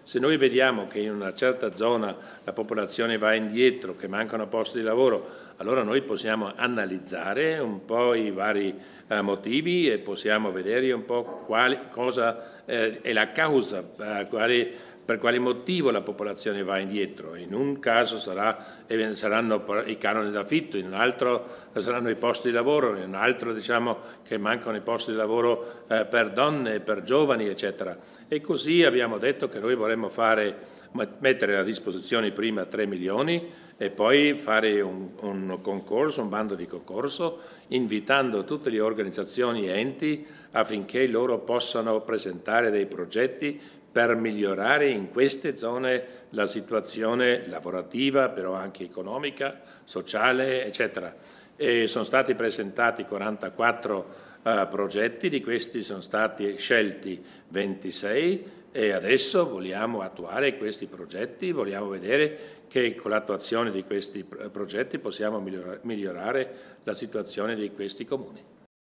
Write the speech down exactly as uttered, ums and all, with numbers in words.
Se noi vediamo che in una certa zona la popolazione va indietro, che mancano posti di lavoro, allora noi possiamo analizzare un po' i vari eh, motivi e possiamo vedere un po' quali, cosa eh, è la causa, eh, quali, per quale motivo la popolazione va indietro. In un caso sarà, saranno i canoni d'affitto, in un altro saranno i posti di lavoro, in un altro diciamo che mancano i posti di lavoro eh, per donne, per giovani, eccetera. E così abbiamo detto che noi vorremmo fare, mettere a disposizione prima tre milioni e poi fare un, un concorso, un bando di concorso, invitando tutte le organizzazioni e enti affinché loro possano presentare dei progetti per migliorare in queste zone la situazione lavorativa, però anche economica, sociale, eccetera. E sono stati presentati quarantaquattro uh, progetti, di questi sono stati scelti ventisei e adesso vogliamo attuare questi progetti, vogliamo vedere che con l'attuazione di questi progetti possiamo migliorare la situazione di questi comuni.